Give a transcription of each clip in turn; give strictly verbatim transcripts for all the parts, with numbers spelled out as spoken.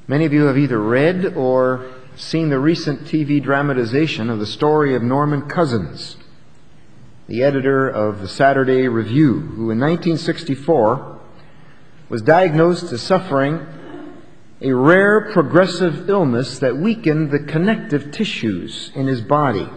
Many of you have either read or seen the recent T V dramatization of the story of Norman Cousins, the editor of the Saturday Review, who in nineteen sixty-four was diagnosed as suffering a rare progressive illness that weakened the connective tissues in his body.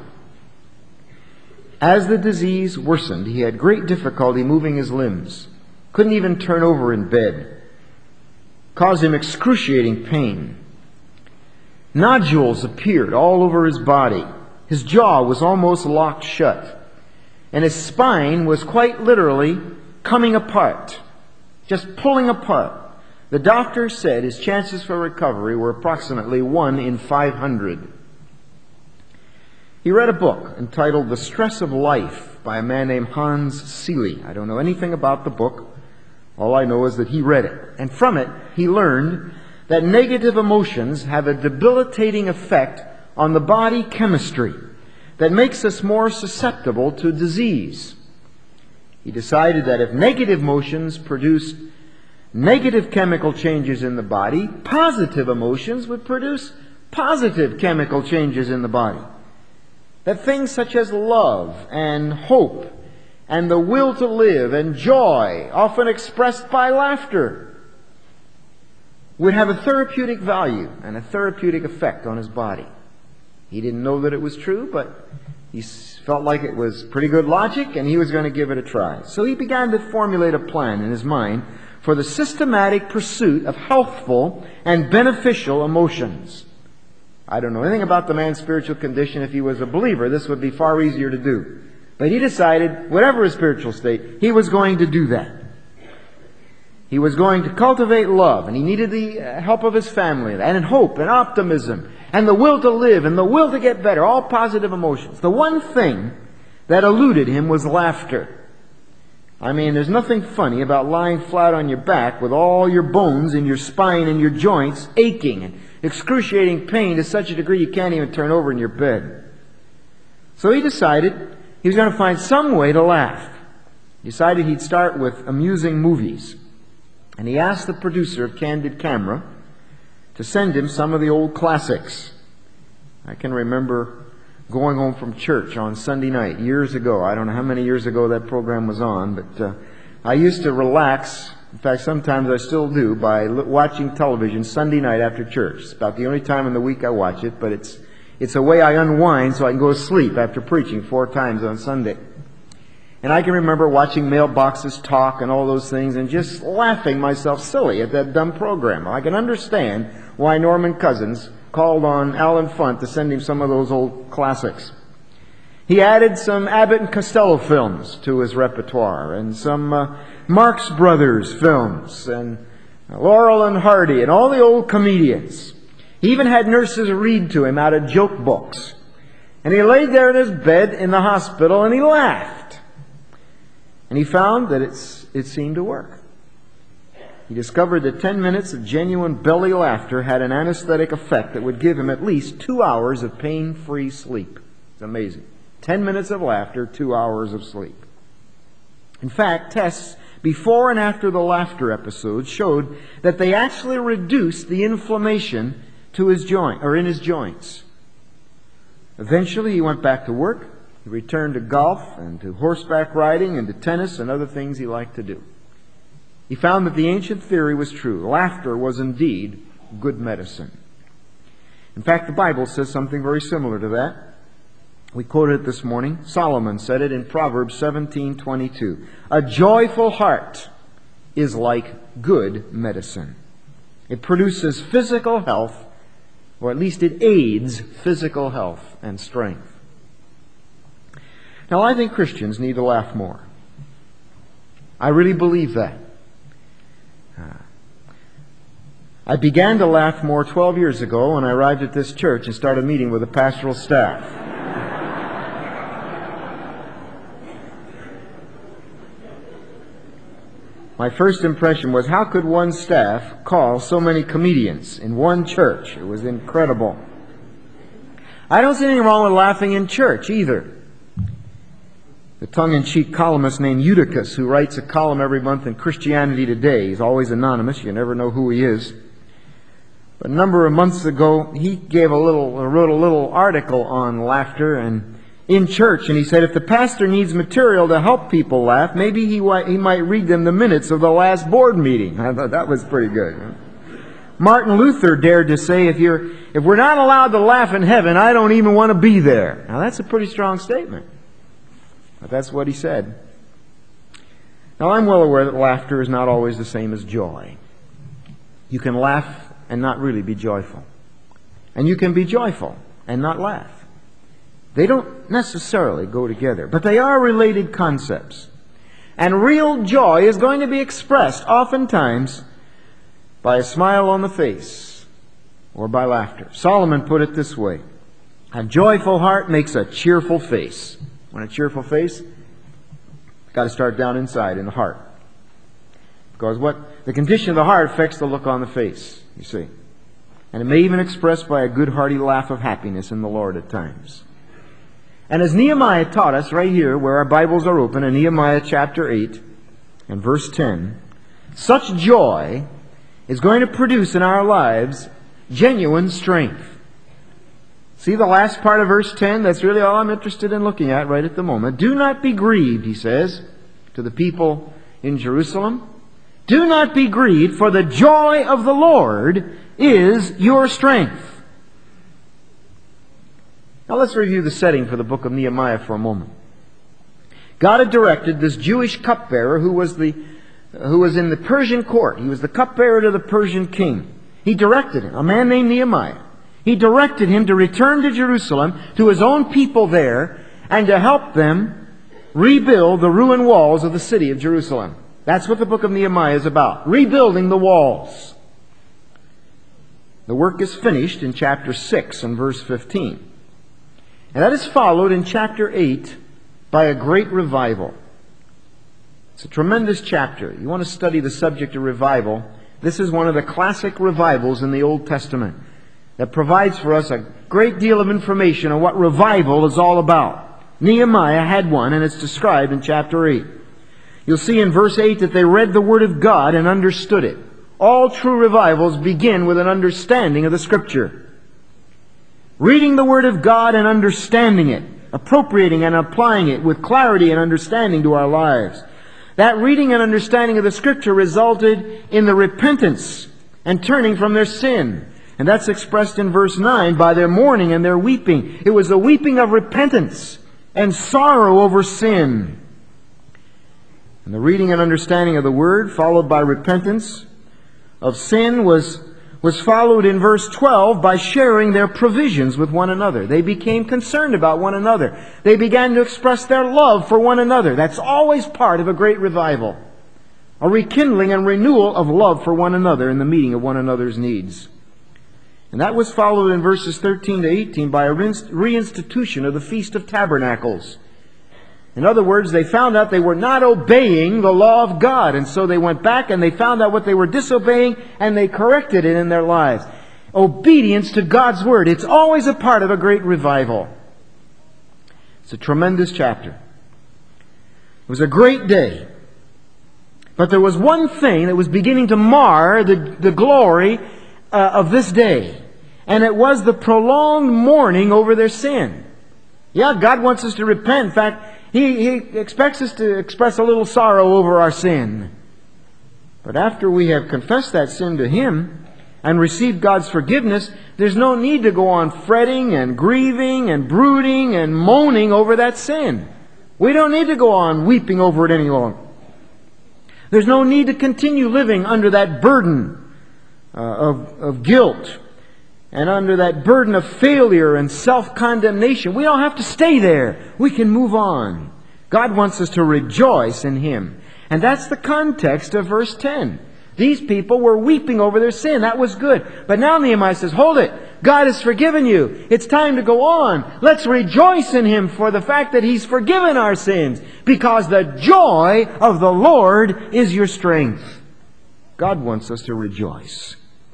As the disease worsened, he had great difficulty moving his limbs, couldn't even turn over in bed, caused him excruciating pain. Nodules appeared all over his body. His jaw was almost locked shut, and his spine was quite literally coming apart, just pulling apart. The doctor said his chances for recovery were approximately one in five hundred. He read a book entitled The Stress of Life by a man named Hans Seeley. I don't know anything about the book. All I know is that he read it. And from it, he learned that negative emotions have a debilitating effect on the body chemistry that makes us more susceptible to disease. He decided that if negative emotions produced negative chemical changes in the body, positive emotions would produce positive chemical changes in the body. That things such as love and hope and the will to live and joy, often expressed by laughter, would have a therapeutic value and a therapeutic effect on his body. He didn't know that it was true, but he felt like it was pretty good logic, and he was going to give it a try. So he began to formulate a plan in his mind for the systematic pursuit of healthful and beneficial emotions. I don't know anything about the man's spiritual condition. If he was a believer, this would be far easier to do. But he decided, whatever his spiritual state, he was going to do that. He was going to cultivate love, and he needed the help of his family, and hope and optimism, and the will to live, and the will to get better, all positive emotions. The one thing that eluded him was laughter. I mean, there's nothing funny about lying flat on your back with all your bones in your spine and your joints aching and excruciating pain to such a degree you can't even turn over in your bed. So he decided he was going to find some way to laugh. He decided he'd start with amusing movies. And he asked the producer of Candid Camera to send him some of the old classics. I can remember going home from church on Sunday night years ago. I don't know how many years ago that program was on, but uh, I used to relax. In fact, sometimes I still do by l- watching television Sunday night after church. It's about the only time in the week I watch it, but it's it's a way I unwind so I can go to sleep after preaching four times on Sunday. And I can remember watching Mailboxes Talk and all those things and just laughing myself silly at that dumb program. I can understand why Norman Cousins called on Alan Funt to send him some of those old classics. He added some Abbott and Costello films to his repertoire, and some uh, Marx Brothers films, and Laurel and Hardy, and all the old comedians. He even had nurses read to him out of joke books. And he laid there in his bed in the hospital, and he laughed. And he found that it's, it seemed to work. He discovered that ten minutes of genuine belly laughter had an anesthetic effect that would give him at least two hours of pain-free sleep. It's amazing. Ten minutes of laughter, two hours of sleep. In fact, tests before and after the laughter episodes showed that they actually reduced the inflammation to his joint, or in his joints. Eventually, he went back to work. He returned to golf and to horseback riding and to tennis and other things he liked to do. He found that the ancient theory was true. Laughter was indeed good medicine. In fact, the Bible says something very similar to that. We quoted it this morning. Solomon said it in Proverbs seventeen twenty-two. A joyful heart is like good medicine. It produces physical health, or at least it aids physical health and strength. Now, I think Christians need to laugh more. I really believe that. I began to laugh more twelve years ago when I arrived at this church and started meeting with the pastoral staff. My first impression was, how could one staff call so many comedians in one church? It was incredible. I don't see anything wrong with laughing in church either. The tongue-in-cheek columnist named Eutychus, who writes a column every month in Christianity Today, he's always anonymous, you never know who he is, But a number of months ago, he gave a little, wrote a little article on laughter and in church, and he said if the pastor needs material to help people laugh, maybe he, he might read them the minutes of the last board meeting. I thought that was pretty good. Martin Luther dared to say, if you're, if we're not allowed to laugh in heaven, I don't even want to be there. Now that's a pretty strong statement. But that's what he said. Now I'm well aware that laughter is not always the same as joy. You can laugh and not really be joyful. And you can be joyful and not laugh. They don't necessarily go together, but they are related concepts. And real joy is going to be expressed oftentimes by a smile on the face or by laughter. Solomon put it this way: a joyful heart makes a cheerful face. Want a cheerful face? Got to start down inside in the heart. Because what the condition of the heart affects the look on the face, you see. And it may even express by a good hearty laugh of happiness in the Lord at times. And as Nehemiah taught us right here, where our Bibles are open, in Nehemiah chapter eight and verse ten, such joy is going to produce in our lives genuine strength. See the last part of verse ten? That's really all I'm interested in looking at right at the moment. Do not be grieved, he says to the people in Jerusalem. Do not be grieved, for the joy of the Lord is your strength. Now let's review the setting for the book of Nehemiah for a moment. God had directed this Jewish cupbearer who was the who was in the Persian court. He was the cupbearer to the Persian king. He directed him, a man named Nehemiah. He directed him to return to Jerusalem, to his own people there, and to help them rebuild the ruined walls of the city of Jerusalem. That's what the book of Nehemiah is about, rebuilding the walls. The work is finished in chapter six and verse fifteen. And that is followed in chapter eight by a great revival. It's a tremendous chapter. You want to study the subject of revival, this is one of the classic revivals in the Old Testament that provides for us a great deal of information on what revival is all about. Nehemiah had one, and it's described in chapter eight. You'll see in verse eight that they read the Word of God and understood it. All true revivals begin with an understanding of the Scripture. Reading the Word of God and understanding it, appropriating and applying it with clarity and understanding to our lives. That reading and understanding of the Scripture resulted in the repentance and turning from their sin. And that's expressed in verse nine by their mourning and their weeping. It was a weeping of repentance and sorrow over sin. And the reading and understanding of the Word, followed by repentance of sin, was was followed in verse twelve by sharing their provisions with one another. They became concerned about one another. They began to express their love for one another. That's always part of a great revival. A rekindling and renewal of love for one another in the meeting of one another's needs. And that was followed in verses thirteen to eighteen by a reinstitution of the Feast of Tabernacles. In other words, they found out they were not obeying the law of God. And so they went back and they found out what they were disobeying and they corrected it in their lives. Obedience to God's Word. It's always a part of a great revival. It's a tremendous chapter. It was a great day. But there was one thing that was beginning to mar the, the glory uh, of this day. And it was the prolonged mourning over their sin. Yeah, God wants us to repent. In fact, He, he expects us to express a little sorrow over our sin. But after we have confessed that sin to Him and received God's forgiveness, there's no need to go on fretting and grieving and brooding and moaning over that sin. We don't need to go on weeping over it any longer. There's no need to continue living under that burden uh, of, of guilt and under that burden of failure and self-condemnation. We don't have to stay there. We can move on. God wants us to rejoice in Him. And that's the context of verse ten. These people were weeping over their sin. That was good. But now Nehemiah says, hold it. God has forgiven you. It's time to go on. Let's rejoice in Him for the fact that He's forgiven our sins. Because the joy of the Lord is your strength. God wants us to rejoice.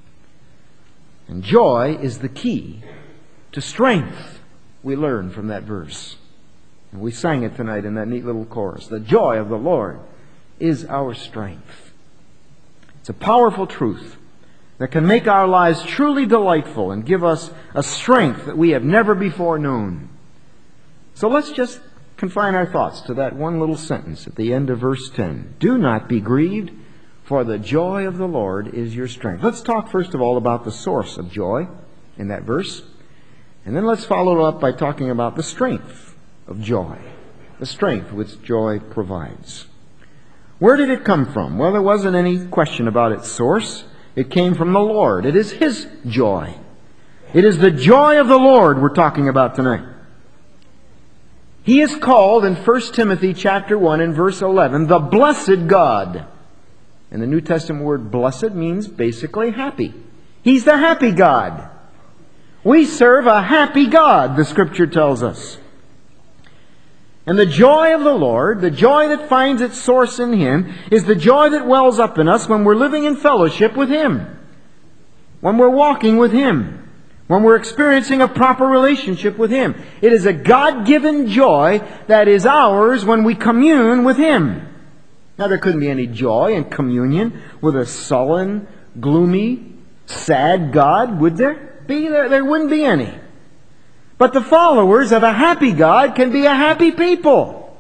And joy is the key to strength, we learn from that verse. And we sang it tonight in that neat little chorus. The joy of the Lord is our strength. It's a powerful truth. that can make our lives truly delightful and give us a strength that we have never before known. So let's just confine our thoughts to that one little sentence at the end of verse ten. Do not be grieved, for the joy of the Lord is your strength. Let's talk first of all about the source of joy in that verse. And then let's follow it up by talking about the strength of joy. The strength which joy provides. Where did it come from? Well, there wasn't any question about its source. It came from the Lord. It is His joy. It is the joy of the Lord we're talking about tonight. He is called in First Timothy chapter one and verse eleven, the blessed God. And the New Testament word blessed means basically happy. He's the happy God. We serve a happy God, the Scripture tells us. And the joy of the Lord, the joy that finds its source in Him, is the joy that wells up in us when we're living in fellowship with Him. When we're walking with Him. When we're experiencing a proper relationship with Him. It is a God-given joy that is ours when we commune with Him. Now, there couldn't be any joy in communion with a sullen, gloomy, sad God, would there be? There, there wouldn't be any. But the followers of a happy God can be a happy people.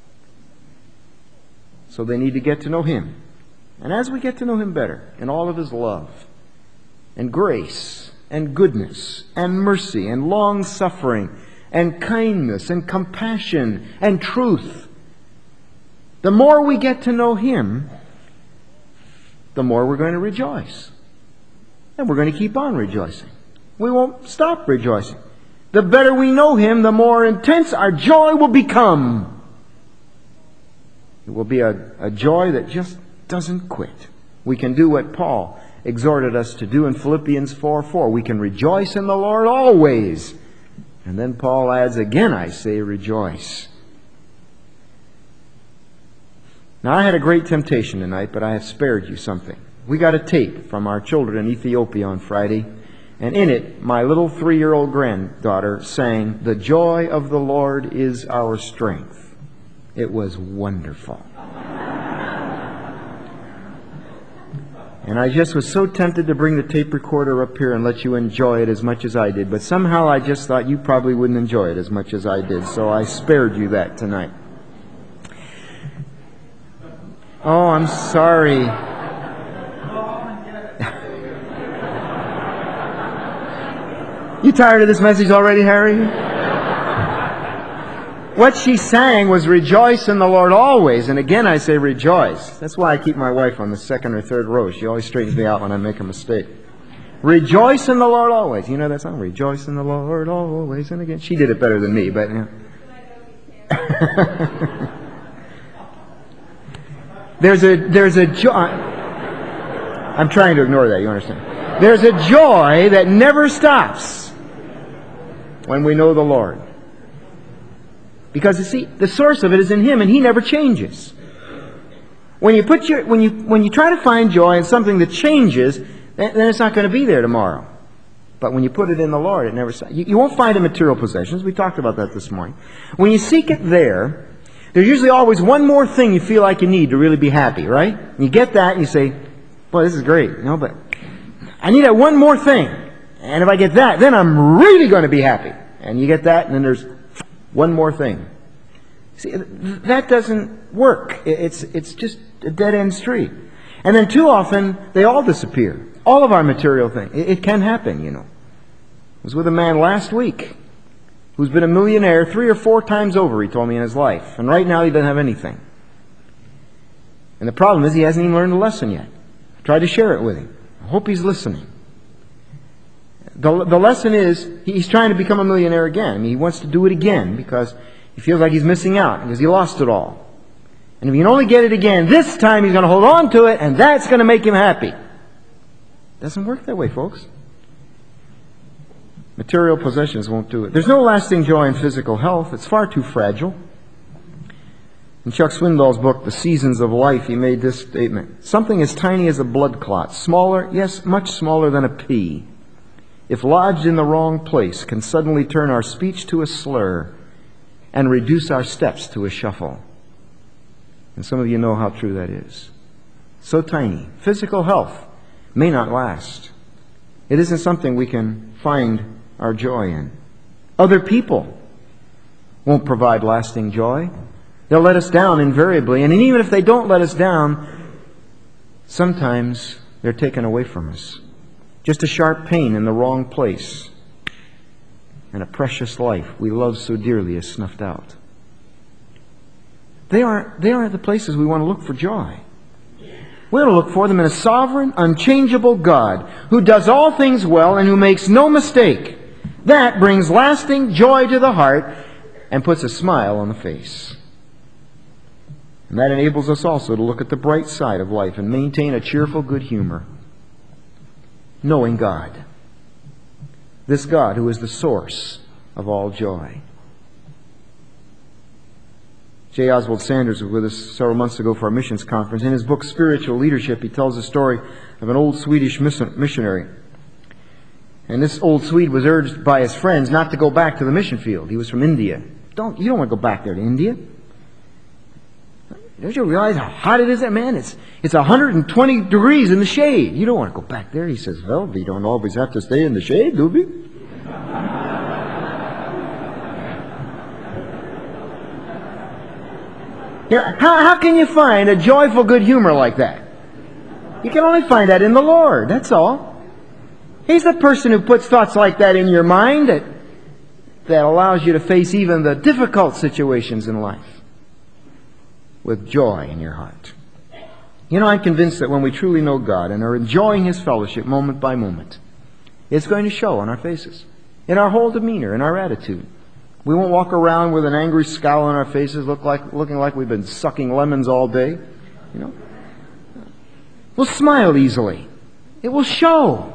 So they need to get to know Him. And as we get to know Him better, in all of His love, and grace, and goodness, and mercy, and long-suffering, and kindness, and compassion, and truth, the more we get to know Him, the more we're going to rejoice. And we're going to keep on rejoicing. We won't stop rejoicing. The better we know Him, the more intense our joy will become. It will be a, a joy that just doesn't quit. We can do what Paul exhorted us to do in Philippians four four. We can rejoice in the Lord always. And then Paul adds, again I say rejoice. Now I had a great temptation tonight, but I have spared you something. We got a tape from our children in Ethiopia on Friday. And in it, my little three-year-old granddaughter sang, "The joy of the Lord is our strength." It was wonderful. And I just was so tempted to bring the tape recorder up here and let you enjoy it as much as I did. But somehow I just thought you probably wouldn't enjoy it as much as I did. So I spared you that tonight. Oh, I'm sorry. You tired of this message already, Harry? What she sang was rejoice in the Lord always. And again I say rejoice. That's why I keep my wife on the second or third row. She always straightens me out when I make a mistake. Rejoice in the Lord always. You know that song? Rejoice in the Lord always. And again, she did it better than me, but you know. There's a, there's a joy. I'm trying to ignore that, you understand. There's a joy that never stops when we know the Lord. Because you see, the source of it is in Him and He never changes. When you put your, when you, when you try to find joy in something that changes, then, then it's not going to be there tomorrow. But when you put it in the Lord, it never stops. You, you won't find it in material possessions. We talked about that this morning. When you seek it there, there's usually always one more thing you feel like you need to really be happy, right? And you get that and you say, boy, this is great. You know, but I need that one more thing. And if I get that, then I'm really going to be happy. And you get that, and then there's one more thing. See, that doesn't work. It's, it's just a dead-end street. And then too often, they all disappear. All of our material things. It, it can happen, you know. I was with a man last week who's been a millionaire three or four times over, he told me, in his life. And right now he doesn't have anything. And the problem is he hasn't even learned the lesson yet. I tried to share it with him. I hope he's listening. The, the lesson is he's trying to become a millionaire again. I mean, he wants to do it again because he feels like he's missing out because he lost it all. And if he can only get it again, this time he's going to hold on to it, and that's going to make him happy. It doesn't work that way, folks. Material possessions won't do it. There's no lasting joy in physical health. It's far too fragile. In Chuck Swindoll's book, The Seasons of Life, he made this statement. Something as tiny as a blood clot, smaller, yes, much smaller than a pea, if lodged in the wrong place, can suddenly turn our speech to a slur and reduce our steps to a shuffle. And some of you know how true that is. So tiny. Physical health. may not last. It isn't something we can find our joy in. Other people won't provide lasting joy. They'll let us down invariably. And even if they don't let us down, sometimes they're taken away from us. Just a sharp pain in the wrong place. And a precious life we love so dearly is snuffed out. They aren't, they aren't the places we want to look for joy. We ought to look for them in a sovereign, unchangeable God who does all things well and who makes no mistake. That brings lasting joy to the heart and puts a smile on the face. And that enables us also to look at the bright side of life and maintain a cheerful good humor. Knowing God. This God who is the source of all joy. J. Oswald Sanders was with us several months ago for our missions conference. In his book, Spiritual Leadership, he tells the story of an old Swedish missionary. And this old Swede was urged by his friends not to go back to the mission field. He was from India. Don't, you don't want to go back there to India. Don't you realize how hot it is there, man? It's, it's one hundred twenty degrees in the shade. You don't want to go back there. He says, well, we don't always have to stay in the shade, do we? Yeah, how, how can you find a joyful good humor like that? You can only find that in the Lord, that's all. He's the person who puts thoughts like that in your mind that, that allows you to face even the difficult situations in life with joy in your heart. You know, I'm convinced that when we truly know God and are enjoying His fellowship moment by moment, it's going to show on our faces, in our whole demeanor, in our attitude. We won't walk around with an angry scowl on our faces, look like, looking like we've been sucking lemons all day. You know, we'll smile easily. It will show.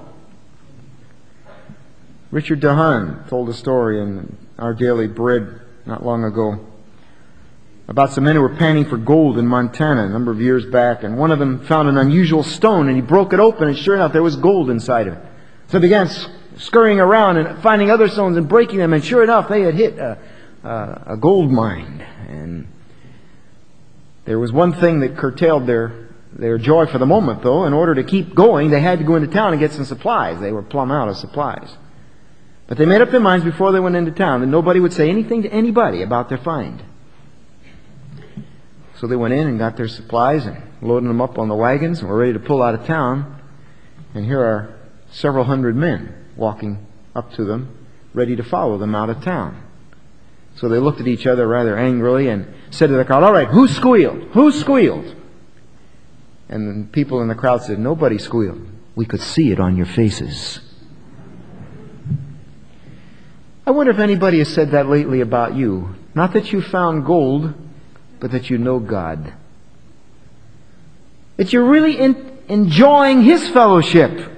Richard DeHaan told a story in Our Daily Bread not long ago about some men who were panning for gold in Montana a number of years back, and one of them found an unusual stone, and he broke it open, and sure enough, there was gold inside of it. So he began scurrying around and finding other stones and breaking them, and sure enough, they had hit a, a, a gold mine. And there was one thing that curtailed their, their joy for the moment, though. In order to keep going, they had to go into town and get some supplies. They were plumb out of supplies. But they made up their minds before they went into town that nobody would say anything to anybody about their find. So they went in and got their supplies and loaded them up on the wagons and were ready to pull out of town. And here are several hundred men walking up to them, ready to follow them out of town. So they looked at each other rather angrily and said to the crowd, all right, who squealed? Who squealed? And the people in the crowd said, nobody squealed. We could see it on your faces. I wonder if anybody has said that lately about you. Not that you found gold, but that you know God. That you're really in, enjoying His fellowship.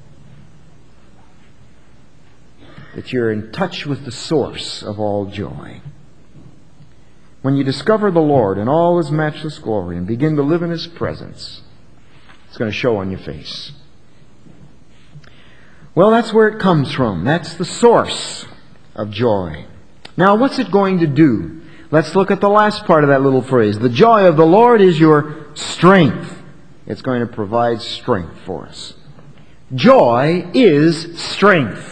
That you're in touch with the source of all joy. When you discover the Lord in all His matchless glory and begin to live in His presence, it's going to show on your face. Well, that's where it comes from. That's the source of joy. Now, what's it going to do? Let's look at the last part of that little phrase. The joy of the Lord is your strength. It's going to provide strength for us. Joy is strength.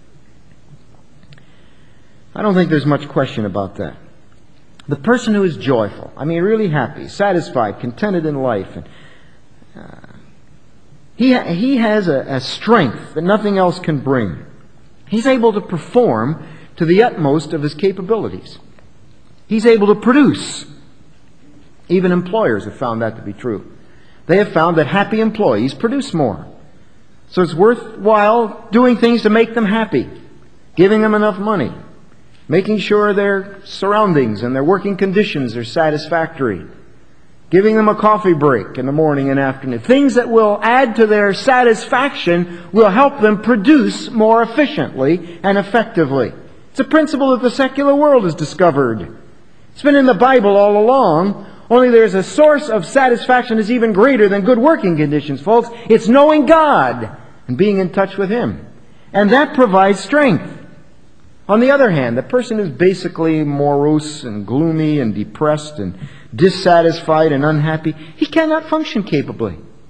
I don't think there's much question about that. The person who is joyful, I mean really happy, satisfied, contented in life, and uh, he, ha- he has a, a strength that nothing else can bring. He's able to perform to the utmost of his capabilities. He's able to produce. Even employers have found that to be true. They have found that happy employees produce more. So it's worthwhile doing things to make them happy, giving them enough money, making sure their surroundings and their working conditions are satisfactory, giving them a coffee break in the morning and afternoon. Things that will add to their satisfaction will help them produce more efficiently and effectively. It's a principle that the secular world has discovered. It's been in the Bible all along, only there's a source of satisfaction that's even greater than good working conditions, folks. It's knowing God and being in touch with Him. And that provides strength. On the other hand, the person who's basically morose and gloomy and depressed and dissatisfied and unhappy, he cannot function capably.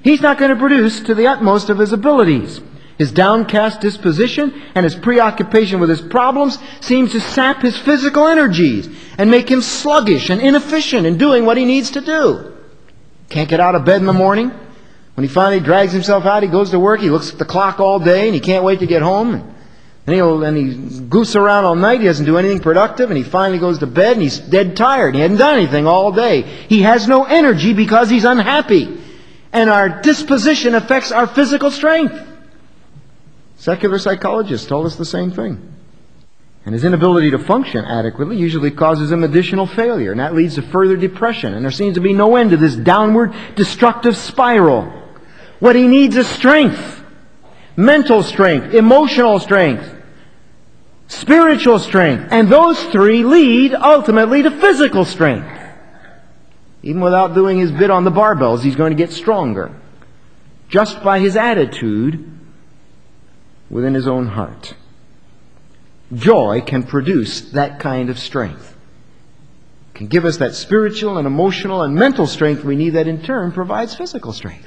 He's not going to produce to the utmost of his abilities. His downcast disposition and his preoccupation with his problems seems to sap his physical energies and make him sluggish and inefficient in doing what he needs to do. Can't get out of bed in the morning. When he finally drags himself out, he goes to work, he looks at the clock all day, and he can't wait to get home. And he'll and he goofs around all night, he doesn't do anything productive, and he finally goes to bed, and he's dead tired. He hadn't done anything all day. He has no energy because he's unhappy. And our disposition affects our physical strength. Secular psychologists told us the same thing. And his inability to function adequately usually causes him additional failure, and that leads to further depression. And there seems to be no end to this downward destructive spiral. What he needs is strength. Mental strength, emotional strength, spiritual strength. And those three lead ultimately to physical strength. Even without doing his bit on the barbells, he's going to get stronger. Just by his attitude within his own heart. Joy can produce that kind of strength. It can give us that spiritual and emotional and mental strength we need that in turn provides physical strength.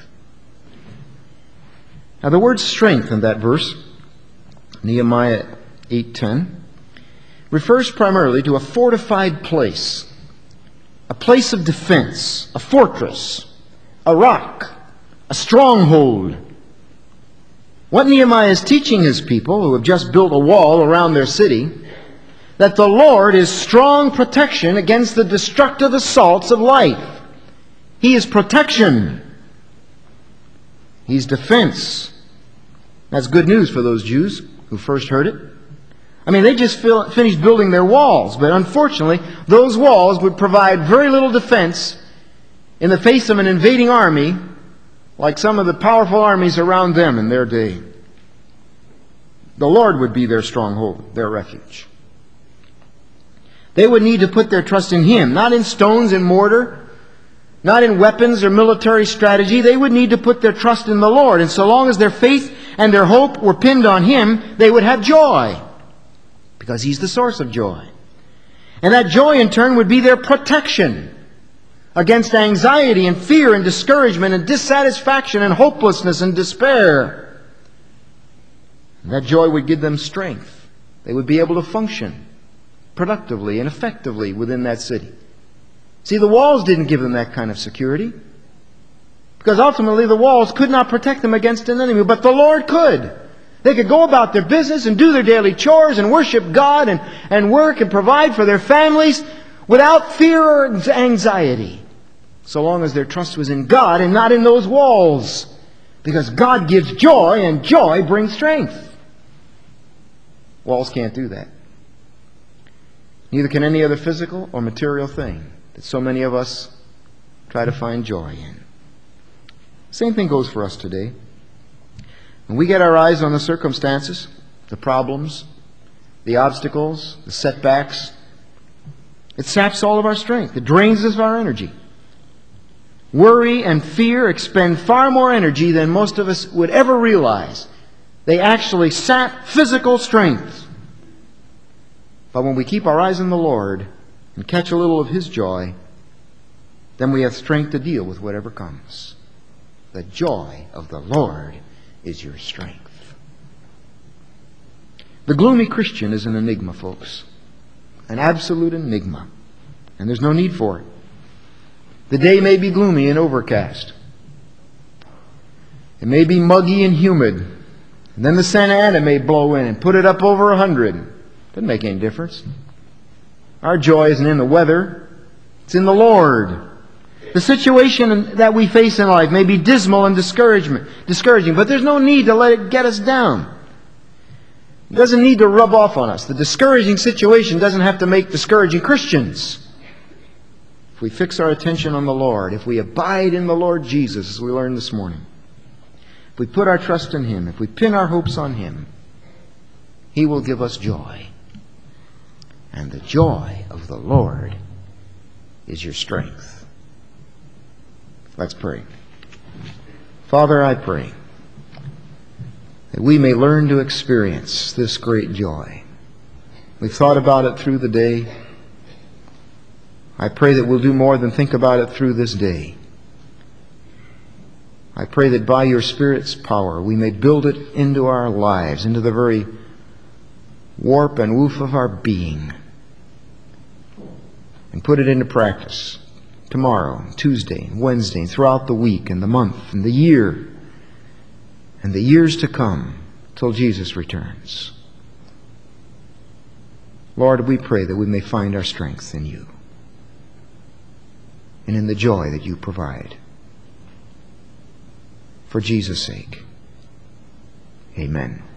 Now the word strength in that verse, Nehemiah eight ten, refers primarily to a fortified place. A place of defense, a fortress, a rock, a stronghold. What Nehemiah is teaching his people, who have just built a wall around their city, that the Lord is strong protection against the destructive assaults of life. He is protection. He's defense. That's good news for those Jews who first heard it. I mean, they just fil- finished building their walls, but unfortunately, those walls would provide very little defense in the face of an invading army like some of the powerful armies around them in their day. The Lord would be their stronghold, their refuge. They would need to put their trust in Him, not in stones and mortar, not in weapons or military strategy. They would need to put their trust in the Lord. And so long as their faith and their hope were pinned on Him, they would have joy, because He's the source of joy. And that joy in turn would be their protection against anxiety and fear and discouragement and dissatisfaction and hopelessness and despair. And that joy would give them strength. They would be able to function productively and effectively within that city. See, the walls didn't give them that kind of security, because ultimately the walls could not protect them against an enemy, but the Lord could. They could go about their business and do their daily chores and worship God and, and work and provide for their families without fear or anxiety, so long as their trust was in God and not in those walls. Because God gives joy, and joy brings strength. Walls can't do that. Neither can any other physical or material thing that so many of us try to find joy in. Same thing goes for us today. When we get our eyes on the circumstances, the problems, the obstacles, the setbacks, it saps all of our strength. It drains us of our energy. Worry and fear expend far more energy than most of us would ever realize. They actually sap physical strength. But when we keep our eyes on the Lord and catch a little of His joy, then we have strength to deal with whatever comes. The joy of the Lord is your strength. The gloomy Christian is an enigma, folks. An absolute enigma. And there's no need for it. The day may be gloomy and overcast. It may be muggy and humid. And then the Santa Ana may blow in and put it up over a hundred. Doesn't make any difference. Our joy isn't in the weather. It's in the Lord. The situation that we face in life may be dismal and discouragement, discouraging, but there's no need to let it get us down. It doesn't need to rub off on us. The discouraging situation doesn't have to make discouraging Christians. If we fix our attention on the Lord, if we abide in the Lord Jesus, as we learned this morning, if we put our trust in Him, if we pin our hopes on Him, He will give us joy. And the joy of the Lord is your strength. Let's pray. Father, I pray that we may learn to experience this great joy. We've thought about it through the day. I pray that we'll do more than think about it through this day. I pray that by your Spirit's power we may build it into our lives, into the very warp and woof of our being, and put it into practice tomorrow, Tuesday, Wednesday, and throughout the week and the month and the year and the years to come till Jesus returns. Lord, we pray that we may find our strength in you and in the joy that you provide. For Jesus' sake, amen.